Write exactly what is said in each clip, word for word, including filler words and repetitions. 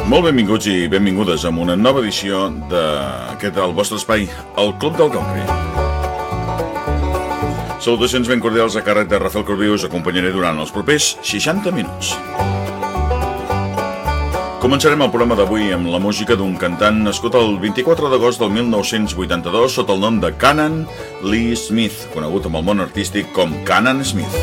Molt benvinguts i benvingudes a una nova edició d'aquest, el vostre espai, el Club del Country. Salutacions ben cordials a càrrec de Rafael Corbí, us acompanyaré durant els propers seixanta minuts. Començarem el programa d'avui amb la música d'un cantant nascut el vint-i-quatre d'agost del mil nou-cents vuitanta-dos sota el nom de Canaan Lee Smith, conegut amb el món artístic com Canaan Smith.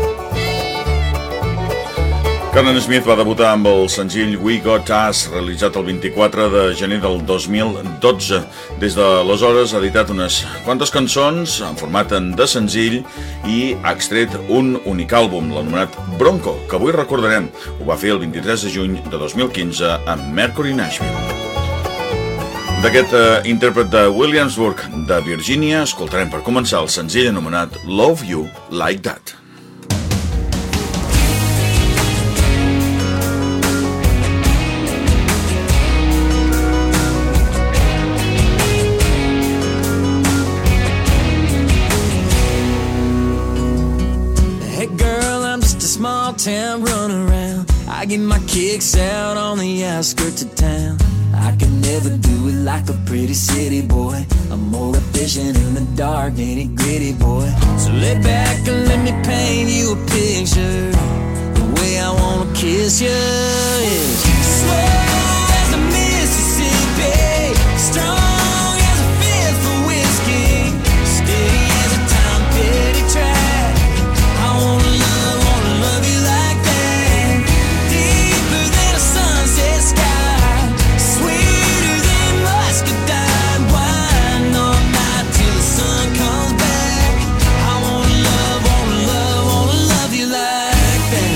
Canaan Smith va debutar amb el senzill We Got Us, realitzat el vint-i-quatre de gener del dos mil dotze. Des d'aleshores ha editat unes quantes cançons en format de senzill i ha extret un únic àlbum, l'anomenat Bronco, que avui recordarem. Ho va fer el vint-i-tres de juny de dos mil quinze amb Mercury Nashville. D'aquest uh, intèrpret de Williamsburg, de Virgínia, escoltarem per començar el senzill anomenat Love You Like That. Town run around, I get my kicks out on the outskirts of town. I can never do it like a pretty city boy. I'm more efficient in the dark, nitty gritty boy. So lay back and let me paint you a picture. The way I wanna kiss you is slow as the Mississippi, strong as a fifth of whiskey, steady as a Tom Petty track. I wanna love, wanna love you like that, deeper than a sunset sky, sweeter than muscadine wine, all night till the sun comes back. I wanna love, wanna love, wanna love you like that.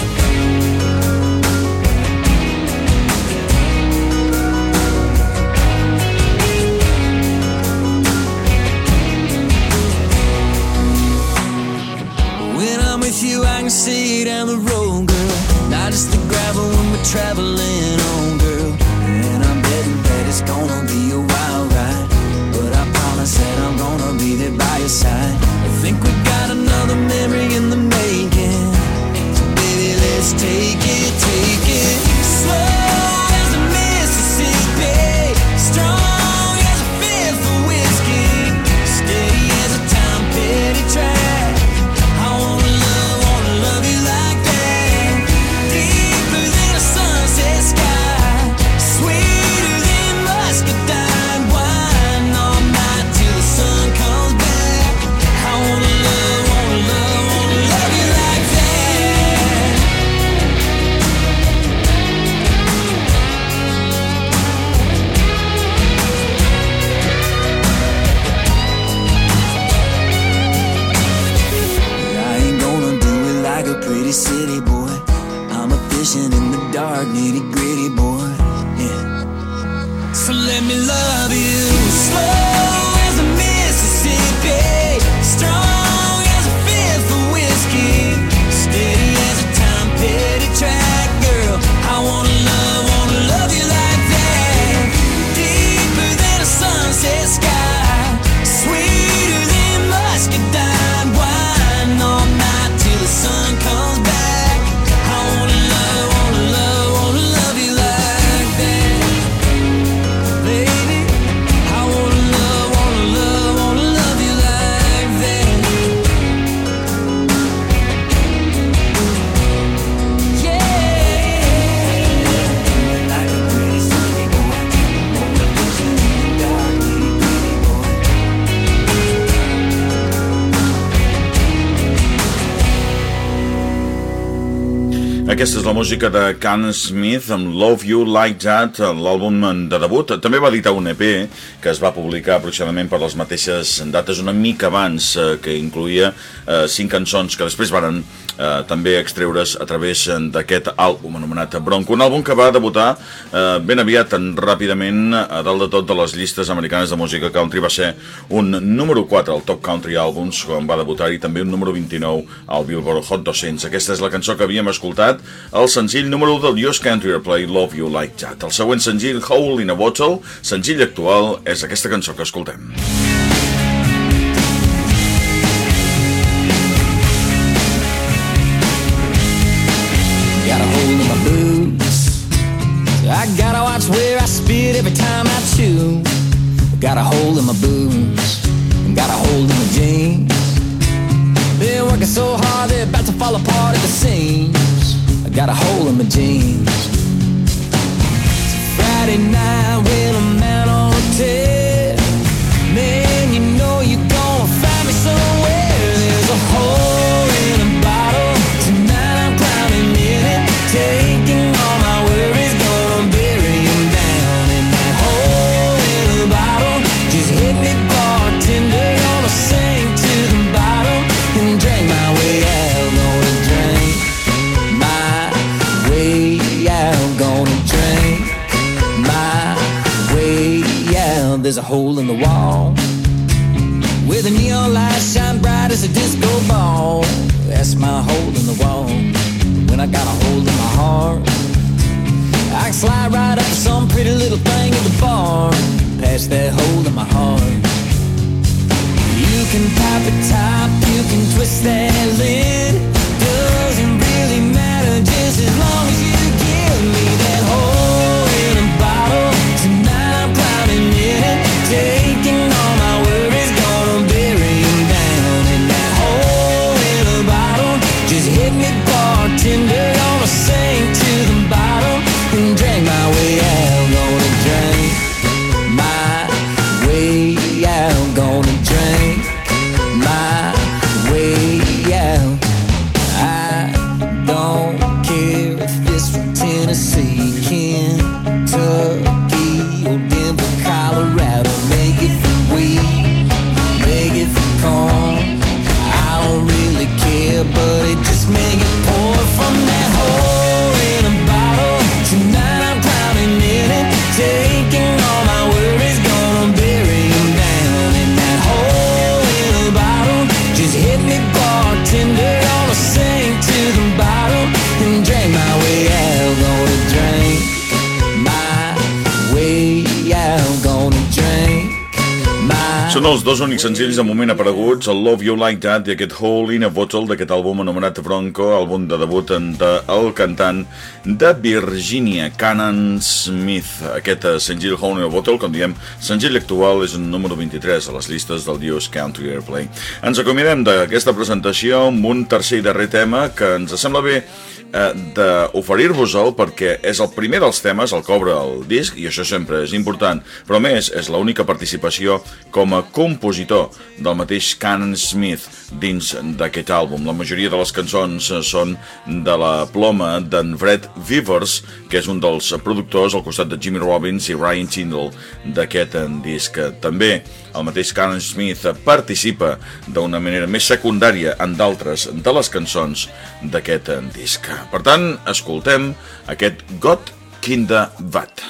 When I'm with you, I can see down the road, girl. Not just the gravel when we're traveling on, girl. And I'm betting that it's gonna be a wild ride, but I promise that I'm gonna be there by your side. I think we got another memory in the making, so baby, let's take it, take it slow as the Mississippi, strong as a fifth of whiskey, steady as a Tom Petty track. I wanna love, wanna love you like that, deeper than a sunset sky, sweeter than muscadine wine, all night till the sun comes back. I wanna love, wanna love, wanna love you like that. I ain't gonna do it like a pretty city boy. I'm a fishing in the dark, nitty gritty boy. Yeah. So let me love you slow as the Mississippi, strong as a fifth of whiskey, steady as a Tom Petty track, girl. I wanna love, wanna love you like that, deeper than a sunset sky, sweeter than muscadine wine, all night till the sun comes back. I wanna love, wanna love, wanna love you like that, baby. I wanna love, wanna love, wanna love you like that. Yeah. Like a pretty city boy, more efficient in the dark, nitty gritty boy. Aquesta és la música de Canaan Smith amb Love You Like That, l'àlbum de debut. També va editar un E P que es va publicar aproximadament per les mateixes dates, una mica abans, eh, que incluïa eh, cinc cançons que després varen eh, també extreure's a través d'aquest àlbum anomenat Bronco. Un àlbum que va debutar eh, ben aviat, tan ràpidament, a dalt de tot de les llistes americanes de música country. Va ser un número quatre al Top Country Albums quan va debutar i també un número vint-i-nou al Billboard Hot dos-cents. Aquesta és la cançó que havíem escoltat, el senzill número un del U S Country Airplay, Love You Like That. El següent senzill, Hole in a Bottle, senzill actual, és aquesta cançó que escoltem. Got a hole in my boots, I gotta watch where I spit every time I chew. Got a hole in my boots, got a hole in my jeans. Been working so hard they're about to fall apart at the seams. I got a hole in my jeans. It's a Friday night when I'm out on a tip. Man, you know you're gonna find me somewhere. There's a hole in a bottle. Tonight I'm climbing in it, taking all my worries, gonna bury them down in that hole in a bottle. Just hit me, bartender, gonna sing to the bottom and drink my way out. Gonna drink my way out. Gonna drink my way out. There's a hole in the wall where the neon lights shine bright as a disco ball. That's my hole in the wall. When I got a hole in my heart, I can slide right up to some pretty little thing at the bar, past that hole in my heart. You can pop a top, you can twist that lid. Doesn't really matter, just as long as you give me that hole in a bottle. Tonight I'm climbing in it, taking all my worries, gonna bury them down in that hole in a bottle. Just hit me, bartender, gonna sing to the bottom and drink my way out. Gonna drink my way out. Gonna drink my way out. I don't care if it's from Tennessee, Kentucky, or Denver, Colorado. Make it from wheat, make it from corn. I don't really care, but it just make it pour from that hole in a bottle. Tonight I'm climbing in it, taking all my worries, gonna bury them down in that hole in a bottle. Just hit me, bartender, gonna sing to the bottom and drink my way out. Gonna drink my way out. Gonna drink my... Són els dos únics senzills de moment apareguts, el Love You Like That i aquest Hole in a Bottle d'aquest àlbum anomenat Bronco, àlbum de debut del cantant de Virginia, Cannon Smith. Aquest senzill Hole in a Bottle, com diem, senzill actual, és un número vint-i-tres a les llistes del Dius Country Airplay. Ens acomiadem d'aquesta presentació amb un tercer i darrer tema que ens sembla bé d'oferir-vos-el perquè és el primer dels temes, el que obre el disc, i això sempre és important, però a més és l'única participació com a compositor del mateix Cannon Smith dins d'aquest àlbum. La majoria de les cançons són de la ploma d'en Fred Vivers, que és un dels productors al costat de Jimmy Robbins i Ryan Tindall d'aquest disc. També el mateix Cannon Smith participa d'una manera més secundària en d'altres de les cançons d'aquest disc. Per tant, escoltem aquest Gott Kinder Wat.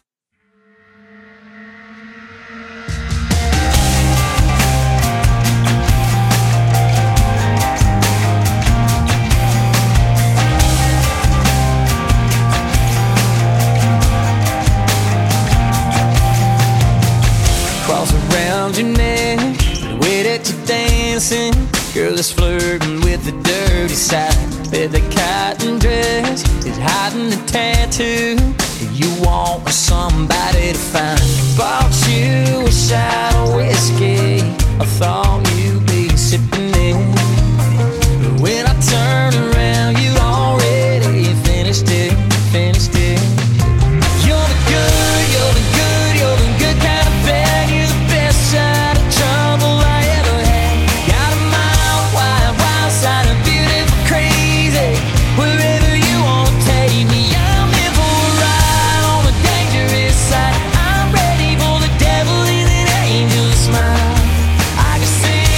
Cross around your neck, the way that you're dancing. Girl is flirting with the dirty side. With the cotton dress is hiding the tattoo. You want somebody to find. Bought you a shot of whiskey, I thought you'd be sipping it. But when I turned around, you already finished it, finished it. You're the good, you're the good, you're the good kind of bad. You're the best side of trouble I ever had. Got a mile wide, wild side of beautiful, crazy. Wherever you want to take me, I'm in for a ride on the dangerous side. I'm ready for the devil in an angel's smile. I can see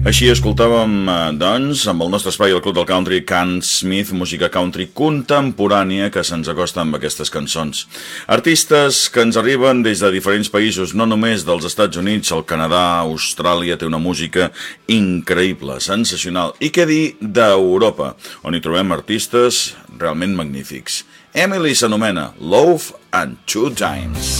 Així escoltàvem, doncs, amb el nostre espai al Club del Country, Can Smith, música country contemporània que se'ns acosta amb aquestes cançons. Artistes que ens arriben des de diferents països, no només dels Estats Units, el Canadà, Austràlia, té una música increïble, sensacional. I què dir d'Europa, on hi trobem artistes realment magnífics. Emily s'anomena Love and Two Times.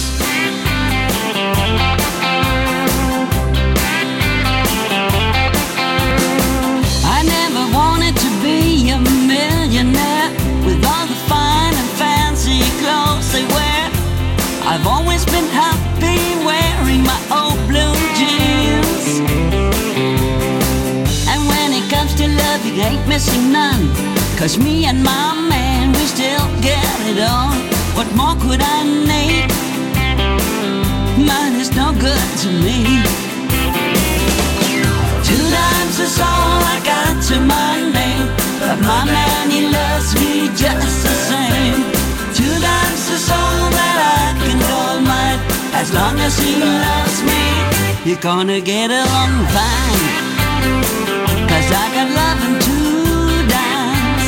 I've always been happy wearing my old blue jeans. And when it comes to love, you ain't missing none. Cause me and my man, we still get it on. What more could I need? Mine is no good to me. Two times is all I got to my name, but my man, he loves me just the same. Two times is all that I can call mine. As long as he loves me, you're gonna get along fine. Cause I got love in two dimes.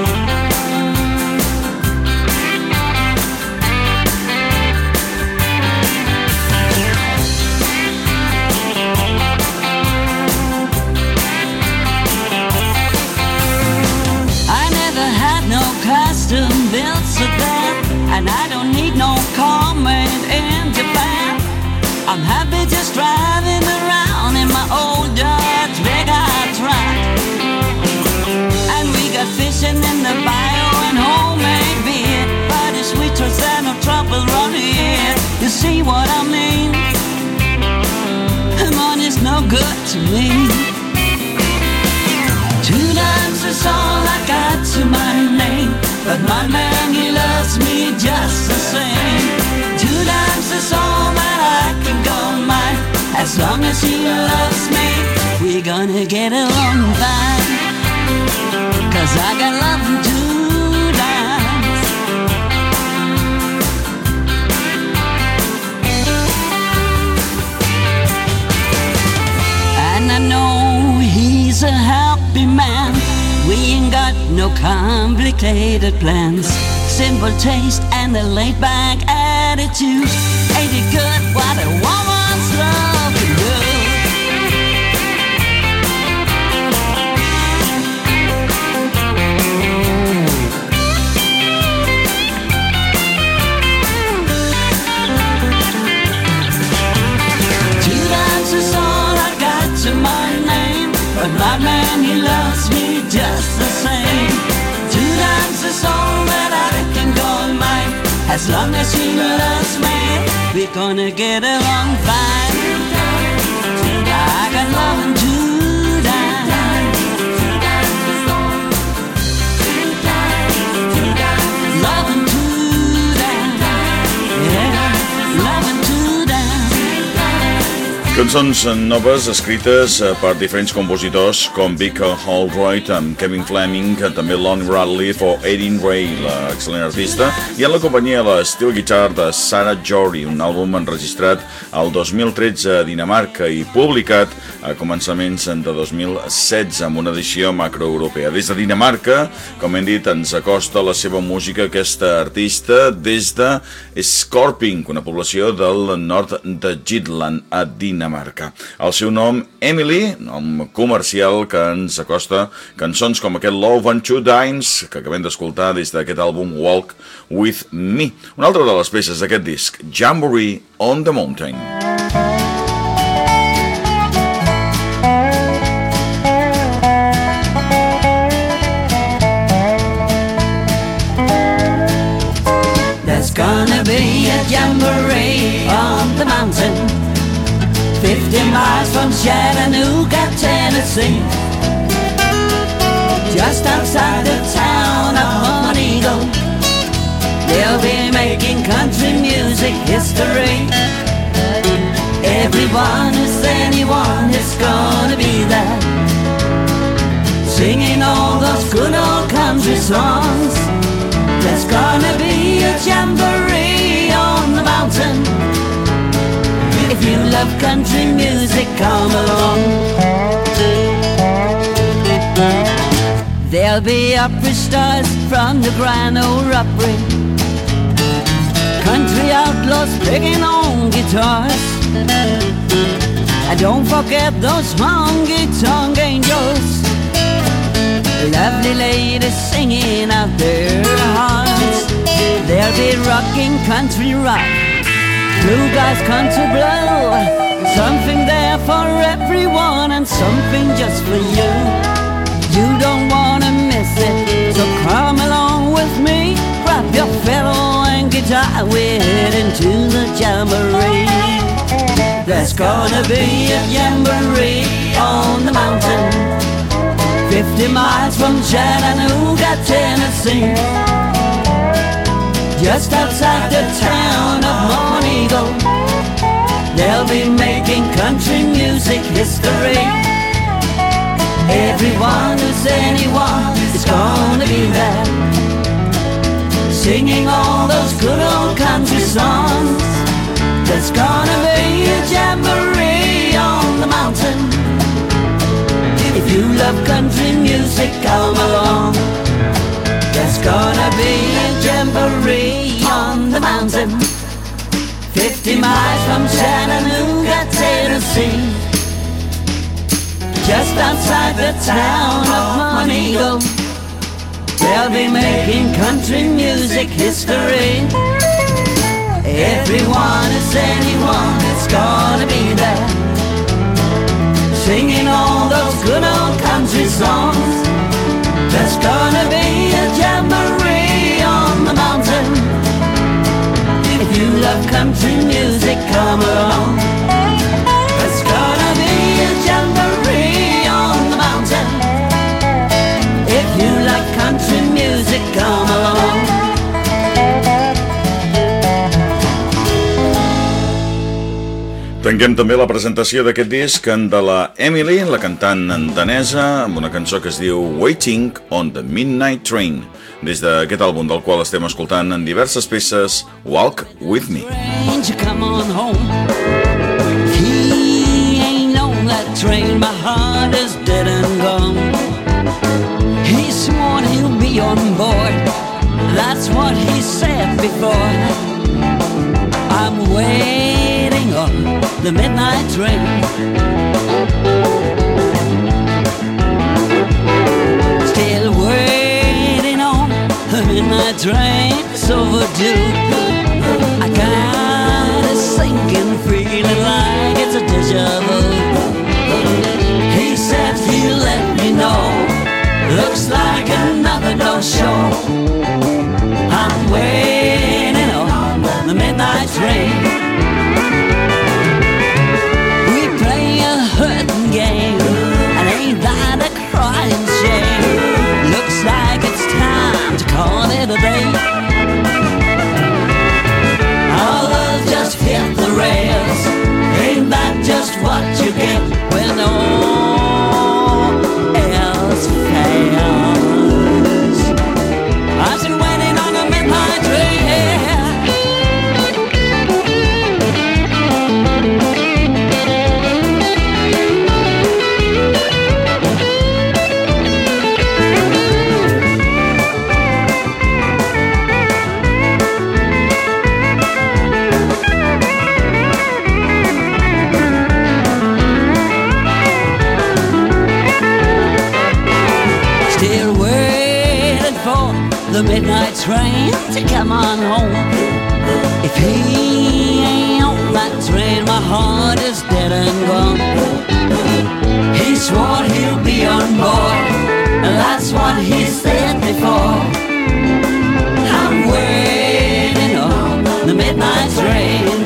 I never had no custom built sedan, and I don't need no car made in Japan. I'm happy just driving around in my old Dodge big-eyed truck. And we got fishing in the bayou and homemade beer, but it's sweet truth and no trouble around here. You see what I mean? Money's no good to me. Two times is all I got to my name, but my man, he loves me just the same. Two times is all that I can call mine. As long as he loves me, we're gonna get along fine. Cause I got love in two times. And I know he's a happy man. We ain't got no complicated plans. Simple taste and a laid-back attitude. Ain't it good what a woman's love can do? Two times is all I got to my name, but my man, he loves me just the same. Two times is all that I can call mine. As long as he loves me, we're gonna get along fine. I got love in two times. Love in two times. Yeah, love in two times. Cançons noves escrites per diferents compositors com Vic Holroyd, amb Kevin Fleming, també Lon Radcliffe o Erin Ray, l'excel·lent artista, i en la companyia la Steel Guitar de Sarah Jory, un àlbum enregistrat el dos mil tretze a Dinamarca i publicat a començaments de dos mil setze amb una edició macroeuropea. Des de Dinamarca, com hem dit, ens acosta la seva música aquesta artista des de Skorping, una població del nord de Jutland, a Dinamarca. El seu nom, Emily, nom comercial que ens acosta cançons com aquest Love and Two Dimes que acabem d'escoltar des d'aquest àlbum Walk With Me. Una altra de les peces d'aquest disc, Jamboree on the Mountain. There's gonna be a jamboree on the mountain, fifty miles from Chattanooga, Tennessee, just outside the town of Montego. They'll be making country music history. Everyone who's anyone is gonna be there, singing all those good old country songs. There's gonna be a jamboree on the mountain. If you love country music, come along. There'll be opera stars from the Grand Ole Opry, country outlaws picking on guitars, and don't forget those honky-tonk angels, lovely ladies singing out their hearts. There'll be rocking country rock, bluegrass country blow, something there for everyone and something just for you. You don't wanna miss it, so come along with me. Grab your fiddle and guitar, we're heading to the jamboree. There's gonna be a jamboree on the mountain, fifty miles from Chattanooga, Tennessee, just outside the town of Montego. They'll be making country music history. Everyone who's anyone is gonna be there, singing all those good old country songs. There's gonna be a jamboree on the mountain. If you love country music, come along. There's gonna be a jamboree on the mountain, fifty miles from Chattanooga, Tennessee, just outside the town of Montego. They'll be making country music history. Everyone is anyone that's gonna be there, singing all those good old country songs. There's gonna be a jamboree on the mountain. If you love country music, come along. There's gonna be a jamboree on the mountain. If you love country music, come along. Tanquem també la presentació d'aquest disc de la Emily, la cantant danesa, amb una cançó que es diu Waiting on the Midnight Train, des d'aquest àlbum del qual estem escoltant en diverses peces Walk With Me. Come on home. He ain't on that train, my heart is dead and gone. He sworn he'll be on board, that's what he said before. I'm waiting on the midnight train, still waiting on the midnight train. It's overdue. I got a sinking feeling like it's a deja vu. He said he'll let me know, looks like another no-show. I'm waiting on the midnight train. Game, and ain't that a crying shame? Looks like it's time to call it a day. Our love just hit the rails. Ain't that just what you get when all else fails? I've been waiting on a midnight train. The midnight train to come on home. If he ain't on that train, my heart is dead and gone. He swore he'll be on board, and that's what he said before. I'm waiting on the midnight train.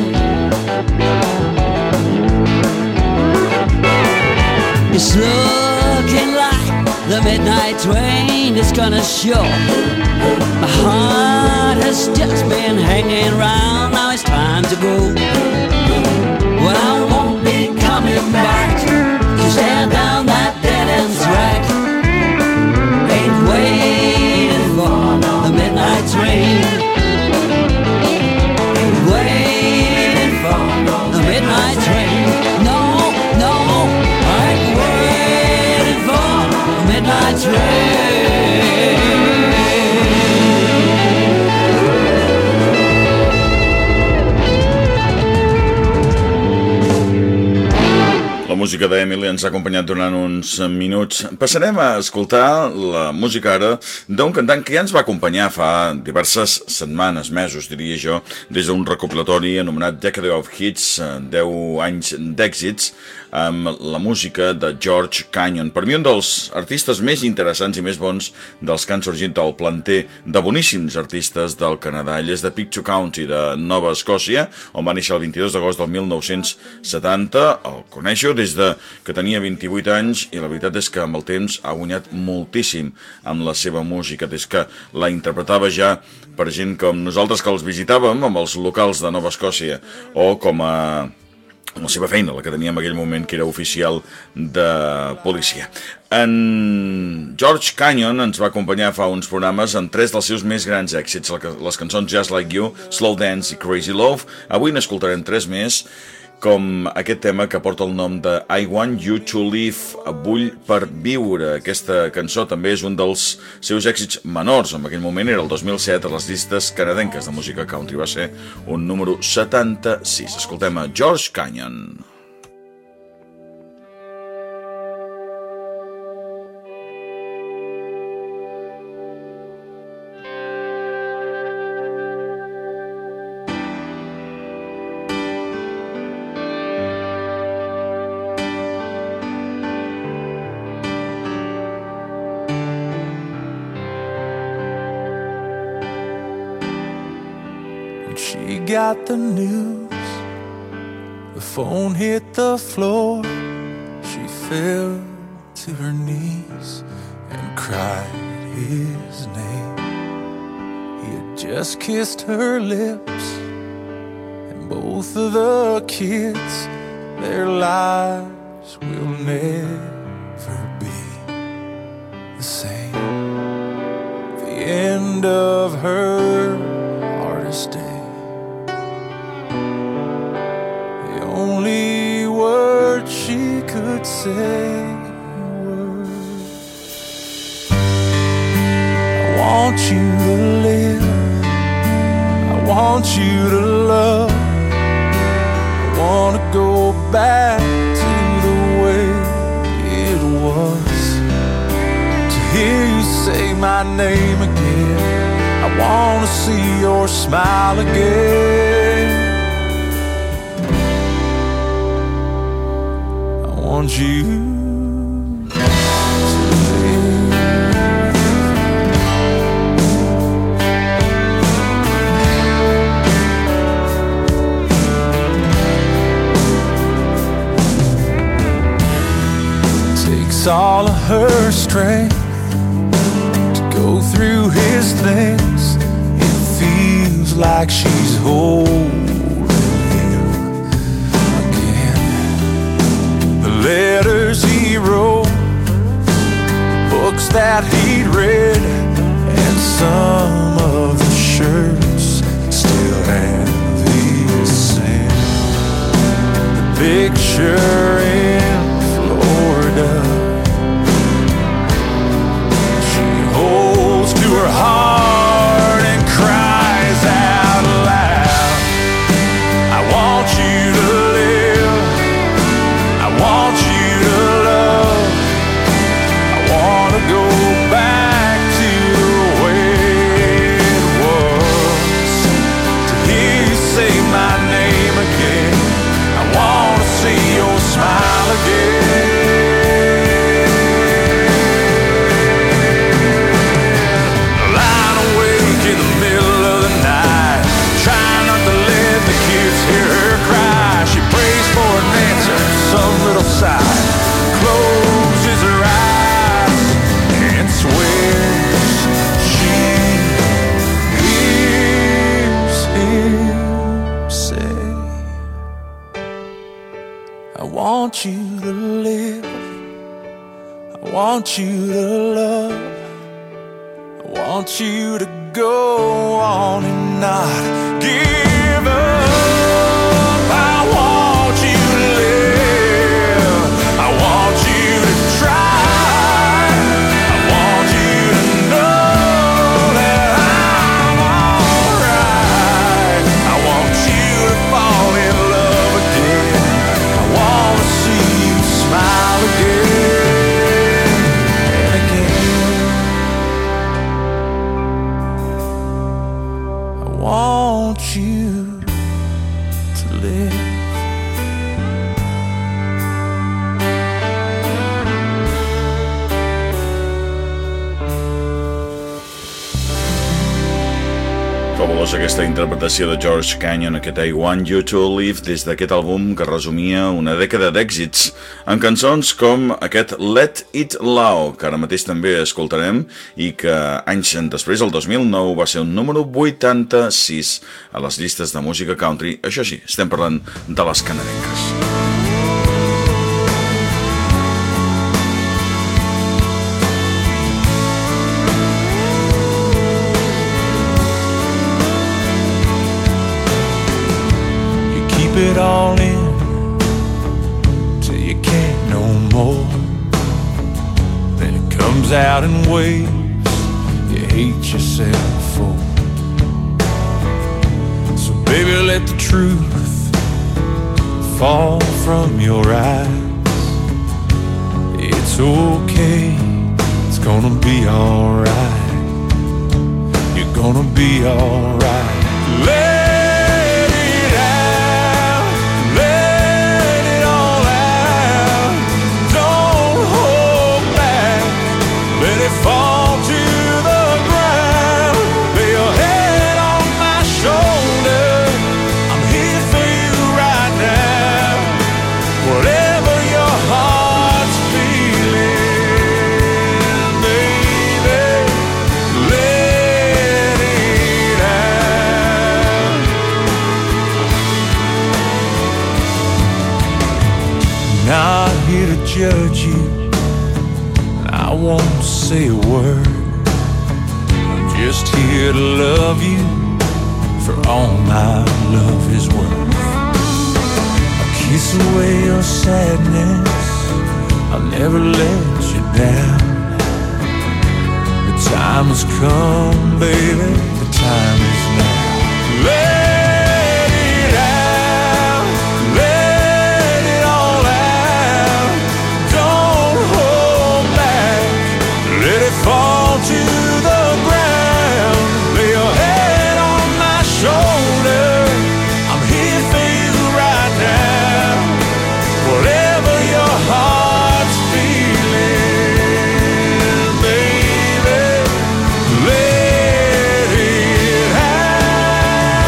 It's looking like the midnight train is gonna show. My heart has just been hanging around, now it's time to go. Well, I won't be coming back to stare down that dead-end track. Ain't waiting for the midnight train. Ain't waiting for the midnight train. No, no, I ain't waiting for the midnight train. música d'Emily ens ha acompanyat durant uns minuts. Passarem a escoltar la música ara d'un cantant que ja ens va acompanyar fa diverses setmanes, mesos, diria jo, des d'un recopilatori anomenat Decade of Hits, deu anys d'èxits, amb la música de George Canyon. Per mi un dels artistes més interessants i més bons dels que han sorgit del planter de boníssims artistes del Canadà. Ell és de Pictou County, de Nova Escòcia, on va néixer el vint-i-dos d'agost del mil nou-cents setanta. El coneixo des de que tenia vint-i-vuit anys i la veritat és que amb el temps ha guanyat moltíssim amb la seva música, des que la interpretava ja per gent com nosaltres que els visitàvem amb els locals de Nova Escòcia, o com a la seva feina, la que tenia en aquell moment, que era oficial de policia. En George Canyon ens va acompanyar fa uns programes en tres dels seus més grans èxits, les cançons Just Like You, Slow Dance i Crazy Love. Avui n'escoltarem tres més, com aquest tema que porta el nom de I Want You to Live, Vull per viure. Aquesta cançó també és un dels seus èxits menors. En aquell moment era el dos mil set, a les llistes canadenques de música country. Va ser un número setanta-sis. Escoltem a George Canyon. She got the news, the phone hit the floor. She fell to her knees and cried his name. He had just kissed her lips, and both of the kids, their lives will never be the same. The end of her hardest day. Only words she could say were, I want you to live, I want you to love, I want to go back to the way it was, to hear you say my name again, I want to see your smile again. I want you to live. It takes all of her strength to go through his things. It feels like she's holding letters he wrote, books that he'd read, and some of the shirts still have the same. The picture in Florida she holds to her heart and cries out loud, I want you to live, I want you to love, I want to go back to the way it was, to hear you say my name again, I want to see your smile again. Lying awake in the middle of the night, trying not to let the kids hear her cry, she prays for an answer, some little sigh, closes her eyes and swears she hears him say, I want you to live, I want you to love, I want you to go on and not give up. I want you to live, I want you to try, I want you to know that I'm alright, I want you to fall in love again, I want to see you live. Fabulosa aquesta interpretació de George Canyon, aquest I Want You to Live, des d'aquest àlbum que resumia una dècada d'èxits, amb cançons com aquest Let It Loud, que ara mateix també escoltarem, i que anys després, el dos mil nou, va ser un número vuitanta-sis a les llistes de música country. Això sí, estem parlant de les canadenques. It all in till you can't no more. Then it comes out in waves you hate yourself for. So baby, let the truth fall from your eyes. It's okay, it's gonna be alright. You're gonna be alright. Let fall to the ground. Lay your head on my shoulder. I'm here for you right now. Whatever your heart's feeling, baby, let it out. Not here to judge you, I won't say a word. I'm just here to love you for all my love is worth. I'll kiss away your sadness, I'll never let you down. The time has come, baby, the time is now. Let fall to the ground. Lay your head on my shoulder. I'm here for you right now. Whatever your heart's feeling, baby, let it out.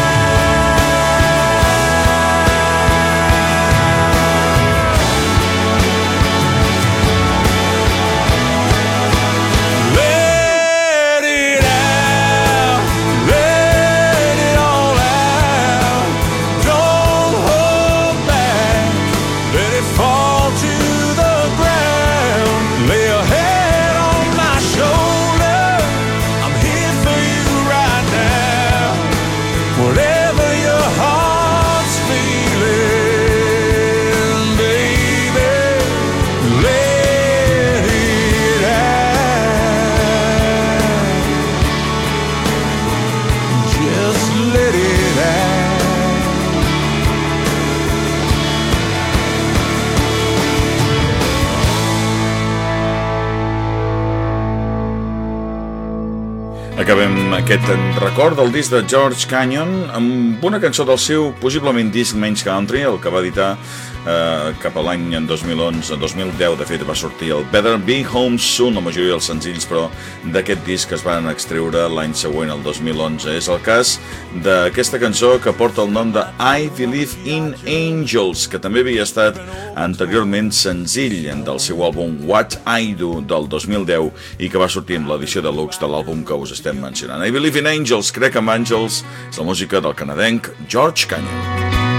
Acabem aquest record del disc de George Canyon amb una cançó del seu possiblement disc menys country, el que va editar eh, cap a l'any dos mil onze, dos mil deu, de fet va sortir el Better Be Home Soon, la majoria dels senzills, però d'aquest disc es van extreure l'any següent, el dos mil onze. És el cas d'aquesta cançó que porta el nom de I Believe in Angels, que també havia estat anteriorment senzill del seu àlbum What I Do del dos mil deu i que va sortir amb l'edició deluxe de l'àlbum que us estem mencionant. I Believe in Angels, crec en àngels, és la música del canadenc George Canyon.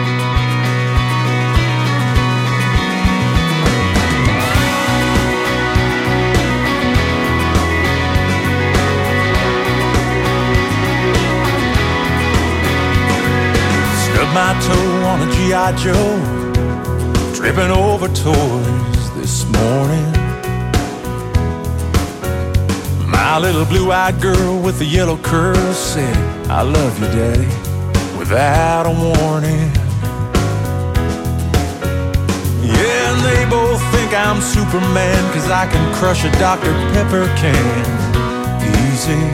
My toe on a G I Joe, tripping over toys this morning. My little blue-eyed girl with the yellow curls said, I love you, Daddy, without a warning. Yeah, and they both think I'm Superman, 'cause I can crush a Doctor Pepper can easy.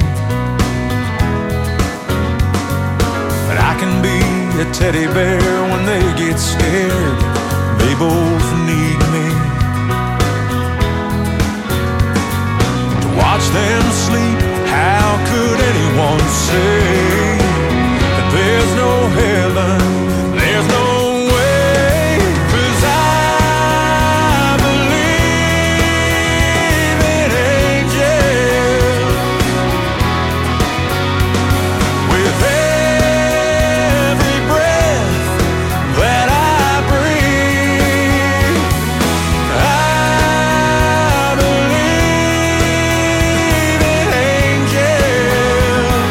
But I can be a teddy bear when they get scared, they both need me. To watch them sleep, how could anyone say that there's no heaven, there's no way? 'Cause I believe in angels. With every breath that I breathe, I believe in angels.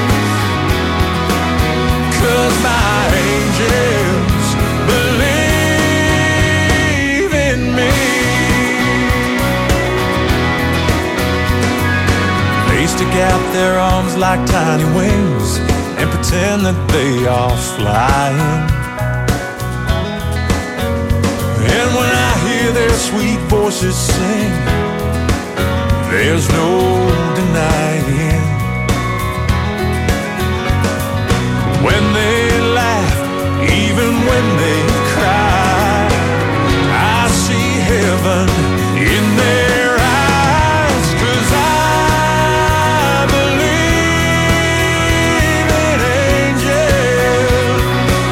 'Cause my angels believe in me. They stick out their arms like tiny wings and pretend that they are flying. And when I hear their sweet voices sing, there's no denying. When they laugh, even when they cry, I see heaven in their eyes. 'Cause I believe in angels.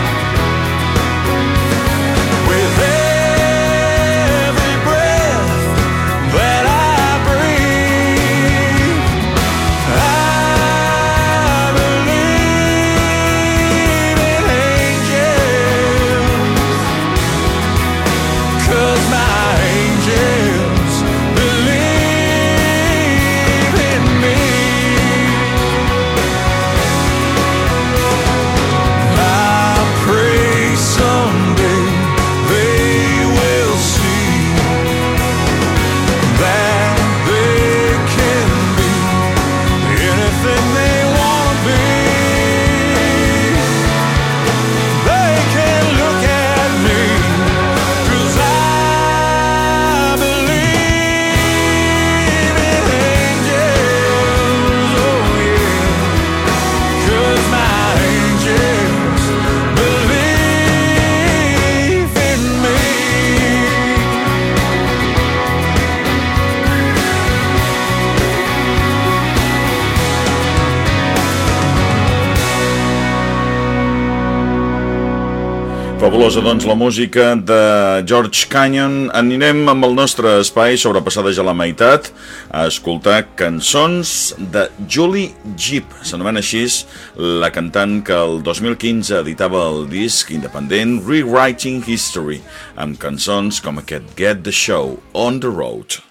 With every breath that I breathe, I believe in angels. 'Cause my angels believe in me. I pray someday they will see that they can be anything they want to be. They can look at me, 'cause I believe in angels. Oh yeah, 'cause my angels believe in me. Fabulosa, doncs, la música de George Canyon. Anirem amb el nostre espai, sobrepassada ja la meitat, a escoltar cançons de Julie Gibb. S'anomena així la cantant que el dos mil quinze editava el disc independent Rewriting History, amb cançons com aquest Get the Show on the Road.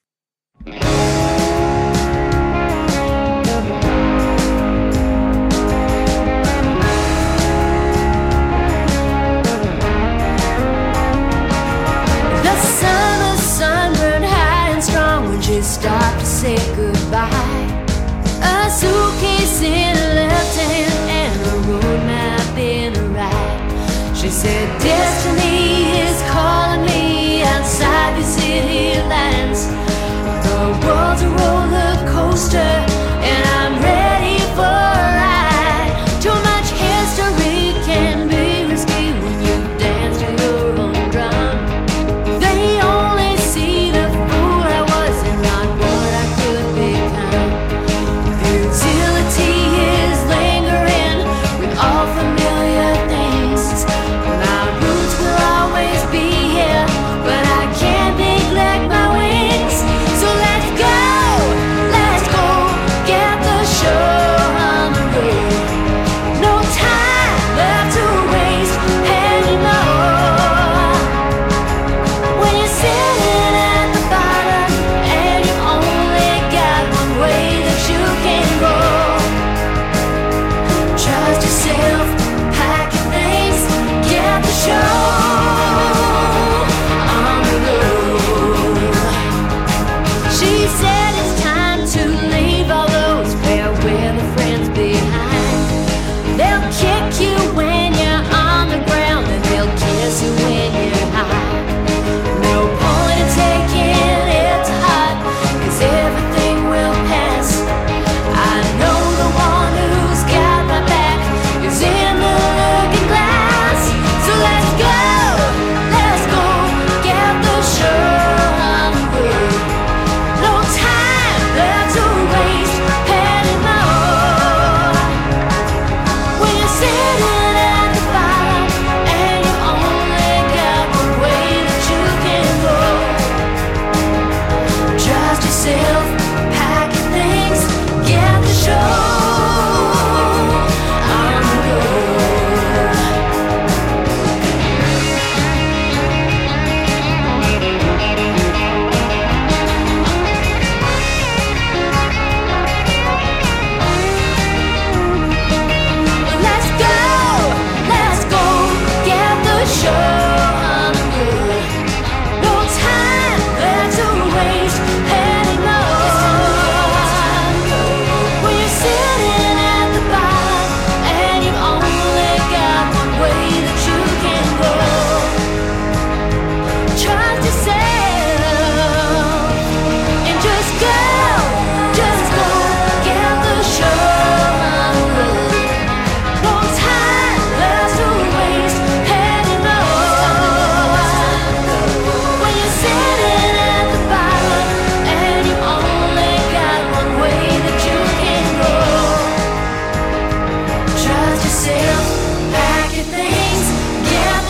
The summer sun burned high and strong when she stopped to say goodbye. A suitcase in her left hand and a road map in her right. She said, destiny is calling me outside the city lines. The world's a roller coaster and I'm ready for a ride. Too much history can be risky when you dance to your own drum. They only see the fool I was and not what I could become. Futility is lingering with all familiar things. My roots will always be here, but I can't neglect my wings. So let's go, let's go.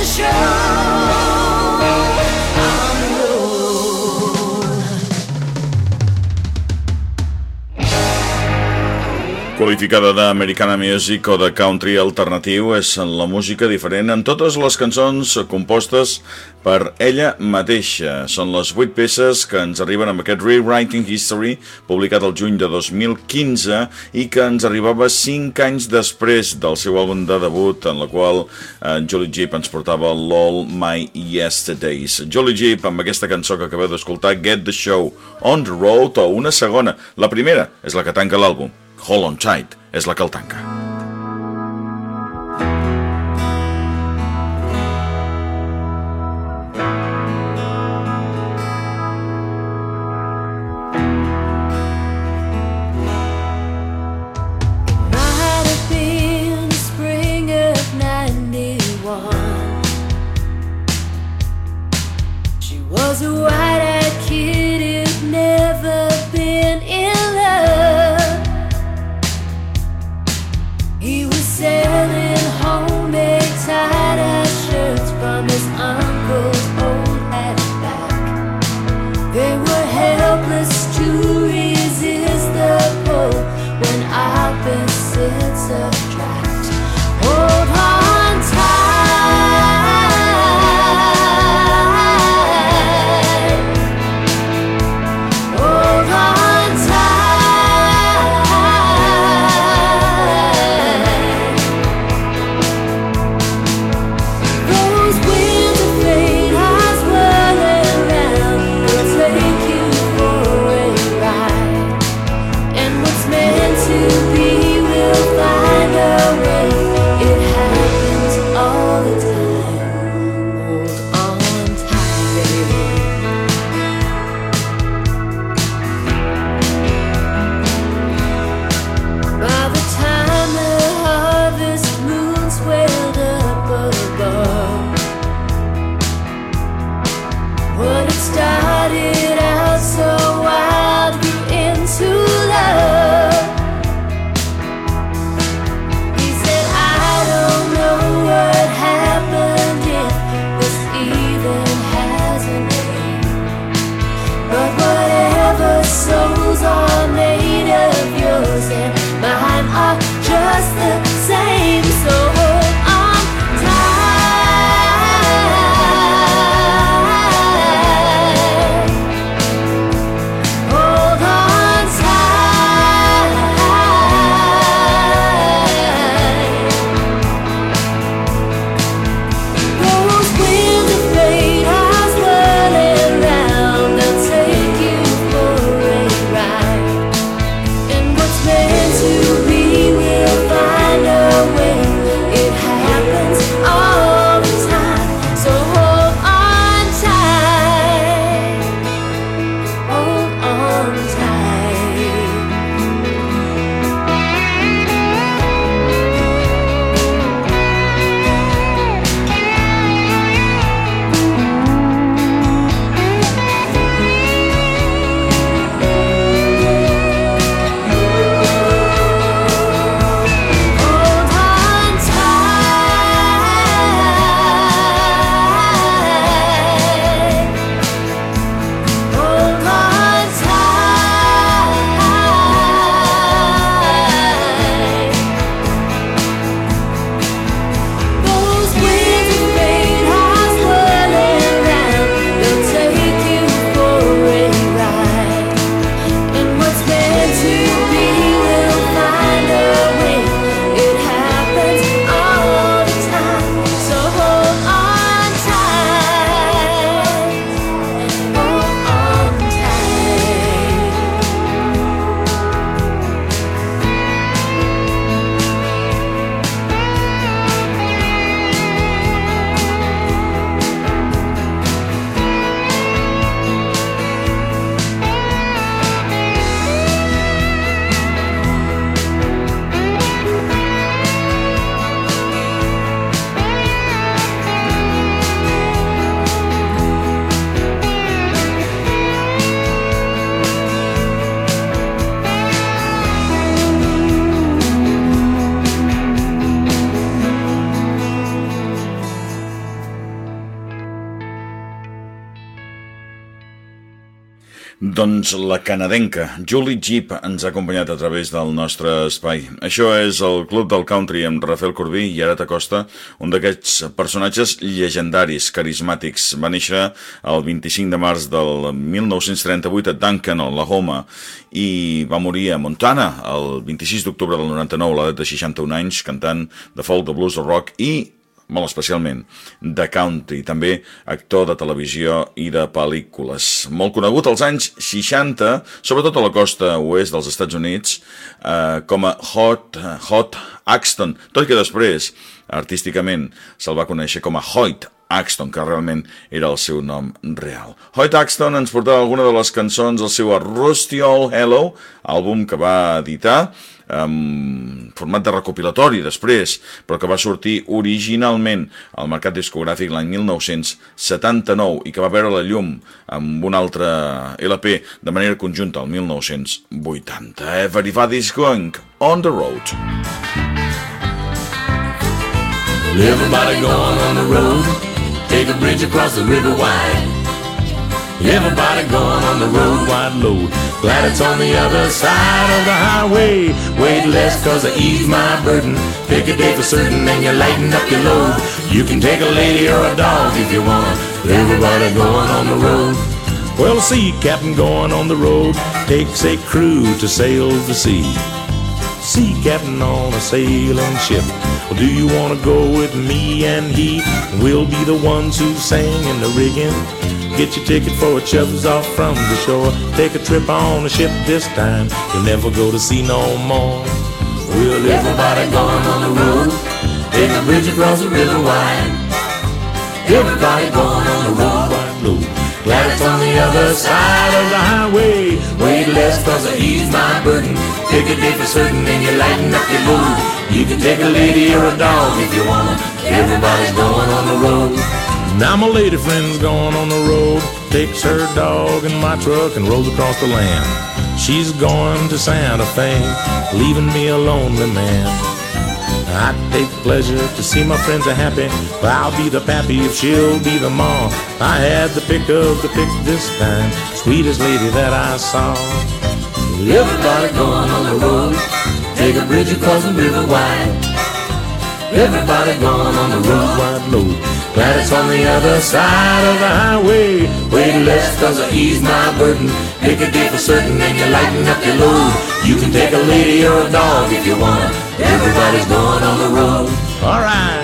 Qualificada d'Americana Music o de country alternatiu, és la música diferent en totes les cançons compostes per ella mateixa. Són les vuit peces que ens arriben amb aquest Rewriting History, publicat el juny de dos mil quinze i que ens arribava cinc anys després del seu àlbum de debut, en la qual eh, Jolly Jeep ens portava l'All My Yesterdays. Jolly Jeep amb aquesta cançó que acabeu d'escoltar, Get the Show on the Road, o una segona. La primera és la que tanca l'àlbum, Hold on Tight, és la que el tanca. Was a white-eyed kid who'd never been in love. He was selling homemade tie-dye shirts from his uncle's old hatchback. They were helpless to resist the pull when opposites attract. Hold on tight. Doncs la canadenca Julie Jeep ens ha acompanyat a través del nostre espai. Això és el Club del Country amb Rafael Corbí i ara t'acosta un d'aquests personatges llegendaris, carismàtics. Va néixer el vint-i-cinc de març del mil nou-cents trenta-vuit a Duncan, Oklahoma, i va morir a Montana el vint-i-sis d'octubre del noranta-nou, a l'edat de seixanta-un anys, cantant de folk, de blues, de rock i molt especialment de country, també actor de televisió i de pel·lícules. Molt conegut als anys seixanta, sobretot a la costa oest dels Estats Units, eh, com a Hot, Hot Axton, tot i que després, artísticament, se'l va conèixer com a Hoyt Axton, que realment era el seu nom real. Hoyt Axton ens portava alguna de les cançons del seu Rusty Old Hello, àlbum que va editar, en format de recopilatori després, però que va sortir originalment al mercat discogràfic l'any mil nou-cents setanta-nou i que va veure la llum amb un altre L P de manera conjunta el mil nou-cents vuitanta. Everybody's Going on the Road. Everybody going on the road, take a bridge across the river wide. Everybody going on the road, wide load. Glad it's on the other side of the highway. Wait less cause I ease my burden. Pick a day for certain and you lighten up your load. You can take a lady or a dog if you want. Everybody going on the road. Well, see, Captain going on the road takes a crew to sail the sea. Sea captain on a sailing ship. Well, do you want to go with me and he? We'll be the ones who sing in the rigging. Get your ticket for a chubbs off from the shore. Take a trip on a ship this time. You'll never go to sea no more. Well, everybody going on the road. Take a bridge across the river wide. Everybody going on the road, wide load. Glad it's on the other side of the highway. Wait less cause I ease my burden. Pick a day for certain and you lighten up your load. You can take a lady or a dog if you want. Everybody's going on the road. Now my lady friend's going on the road. Takes her dog in my truck and rolls across the land. She's going to Santa Fe, leaving me a lonely man. I take pleasure to see my friends are happy, but I'll be the pappy if she'll be the ma. I had the pick of the pick this time, sweetest lady that I saw. Everybody going on the road, take a bridge across the river wide. Everybody going on the road, wide load. Glad it's on the other side of the highway. Wait less cause I ease my burden. Pick a day for certain and you lighten up your load. You can take a lady or a dog if you want. Everybody's going on the road. All right.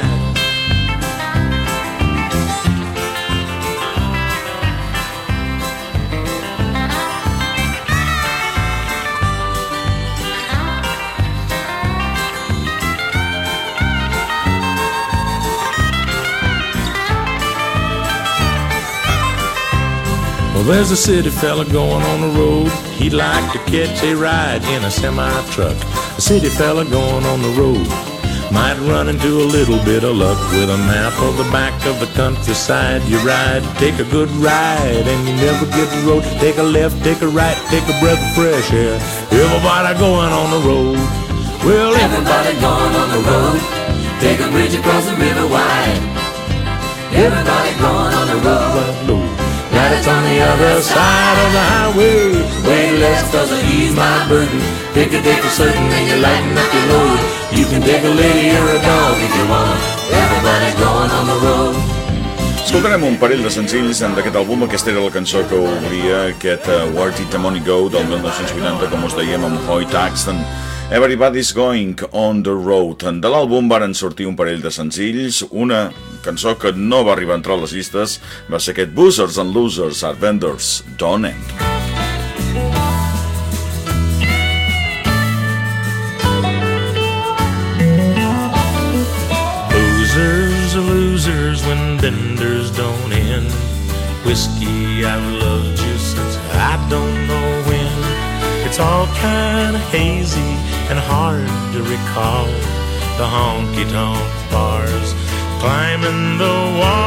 Well, there's a city fella going on the road. He'd like to catch a ride in a semi-truck. A city fella going on the road might run into a little bit of luck. With a map of the back of the countryside you ride. Take a good ride and you never get the road. Take a left, take a right, take a breath of fresh air. Everybody going on the road. Well, everybody going on the road. Take a bridge across the river wide. Everybody going on the road. Glad it's on the other side of the highway. Wait less cause I ease my burden. Pick a day for certain and you lighten up your load. You can take a lady or a dog if you want. Everybody's going on the road. Escoltarem un parell de senzills d'aquest àlbum. Aquesta era la cançó que obria aquest uh, Where Did the Money Go del mil nou-cents vuitanta, com us dèiem, amb Hoyt Axton. Everybody's Going on the Road. De l'àlbum varen sortir un parell de senzills. Una cançó que no va arribar a entrar a les llistes va ser aquest Boozers and Losers are Vendors Don't End. Boozers are losers when vendors don't end. Whiskey, I've loved you since I don't know when. It's all kind of hazy and hard to recall. The honky-tonk bars climbing the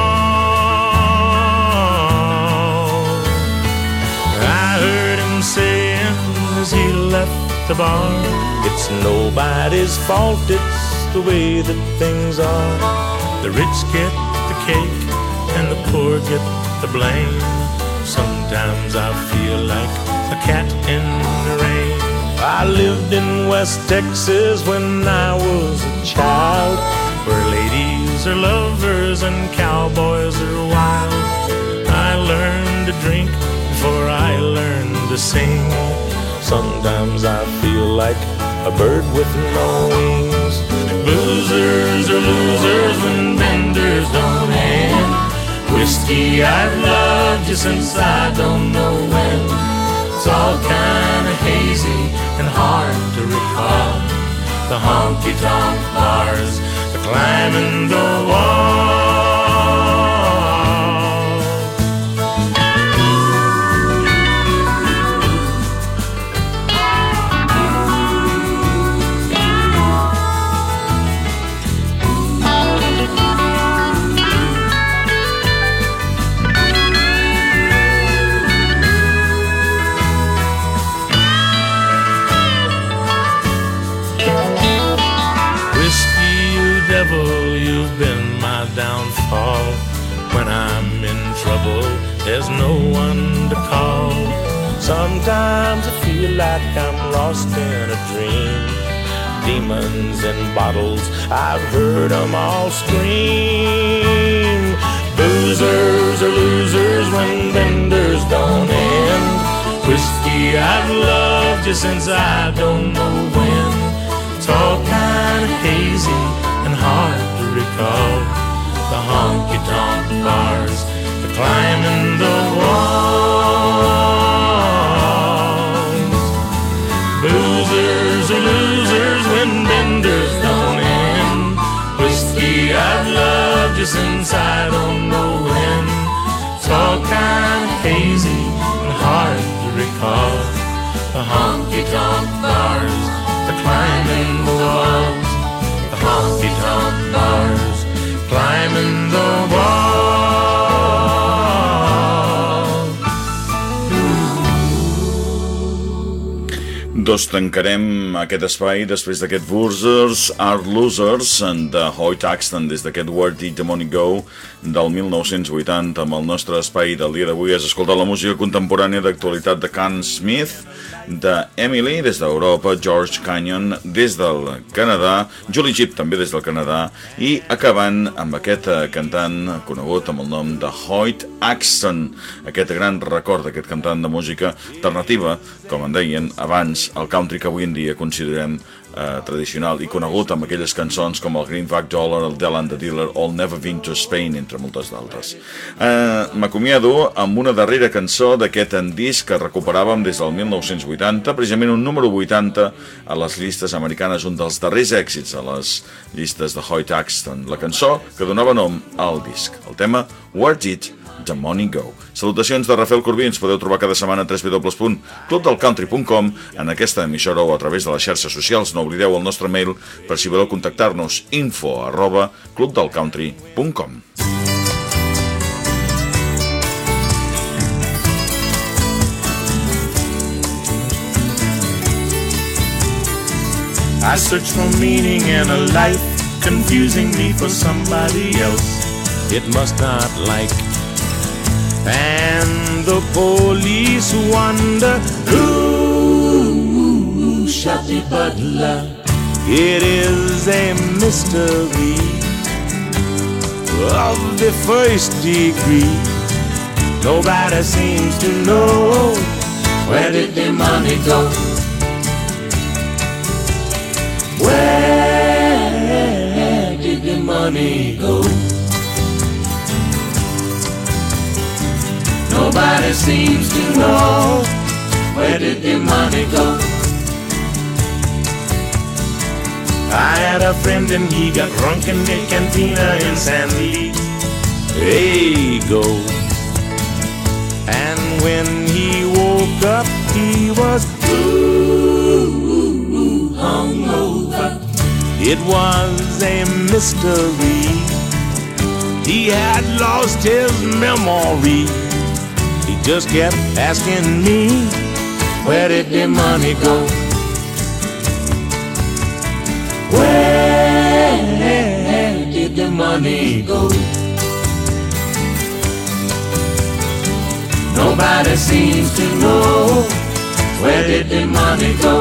wall. I heard him saying as he left the bar, it's nobody's fault, it's the way that things are. The rich get the cake and the poor get the blame. Sometimes I feel like a cat in the rain. I lived in West Texas when I was a child, where ladies are lovers and cowboys are wild. I learned to drink before I learned to sing. Sometimes I feel like a bird with no wings. Boozers are losers when benders don't end. Whiskey, I've loved you since I don't know when. It's all kind of hazy and hard to recall. The honky-tonk bars, the climbing the wall. You've been my downfall. When I'm in trouble, there's no one to call. Sometimes I feel like I'm lost in a dream. Demons in bottles, I've heard them all scream. Boozers are losers when benders don't end. Whiskey, I've loved you since I don't know when. It's all kind of hazy and hard to recall. The honky-tonk bars, the climbing the walls. Boozers are losers when benders don't end. Whiskey, I've loved you since I don't know when. It's all kind of hazy and hard to recall. The honky-tonk bars, the climbing the walls. The honky-tonk bars, climbing the wall. Doncs tancarem aquest espai després d'aquest Boozers Are Losers de Hoyt Axton des d'aquest Where Did the Money Go del mil nou-cents vuitanta. Amb el nostre espai del dia d'avui has escoltat la música contemporània d'actualitat de Cam Smith, de Emily des d'Europa, George Canyon des del Canadà, Julie Jeep també des del Canadà, i acabant amb aquest cantant conegut amb el nom de Hoyt Axton, aquest gran record d'aquest cantant de música alternativa, com en deien abans, el country que avui en dia considerem eh, tradicional i conegut amb aquelles cançons com el Greenback Dollar, el Dell and the Dealer, All Never Been to Spain, entre moltes d'altres. Eh, M'acomiado amb una darrera cançó d'aquest disc que recuperàvem des del mil nou-cents vuitanta, precisament un número vuitanta a les llistes americanes, un dels darrers èxits a les llistes de Hoyt Axton, la cançó que donava nom al disc, el tema Where Did the Money Go. Salutacions de Rafael Corbí, ens podeu trobar cada setmana a w w w punt club del country punt com, en aquesta emissora o a través de les xarxes socials. No oblideu el nostre mail per si voleu contactar-nos, info arroba club del country punt com. I search for meaning in a life, confusing me for somebody else it must not like. And the police wonder, who shot the butler? It is a mystery of the first degree. Nobody seems to know where did the money go? Where did the money go? Nobody seems to know where did the money go? I had a friend and he got drunk in the cantina in San Diego. And when he woke up, he was ooh, hungover. It was a mystery. He had lost his memory. He just kept asking me, where did the money go? Where did the money go? Nobody seems to know where did the money go.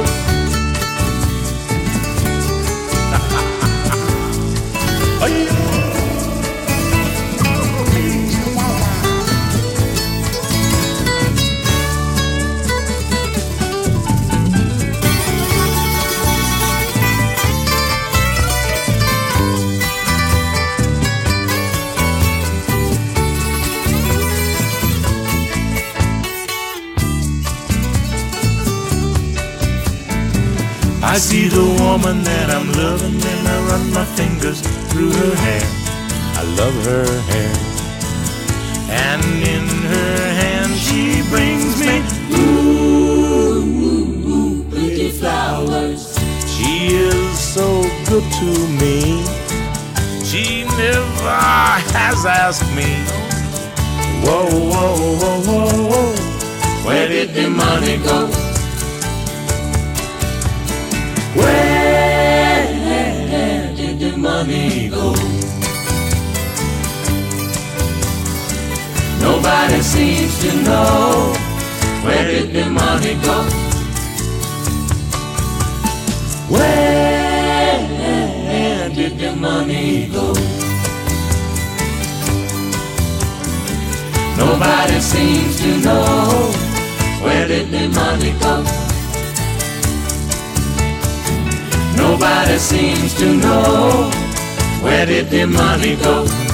I see the woman that I'm loving and I run my fingers through her hair. I love her hair. And in her hand she brings me ooh, ooh, ooh, pretty flowers. She is so good to me. She never has asked me, whoa, whoa, whoa, whoa, whoa, where did the money go? Where did the money go? Nobody seems to know where did the money go. Where did the money go? Nobody seems to know where did the money go. Nobody seems to know where did the money go.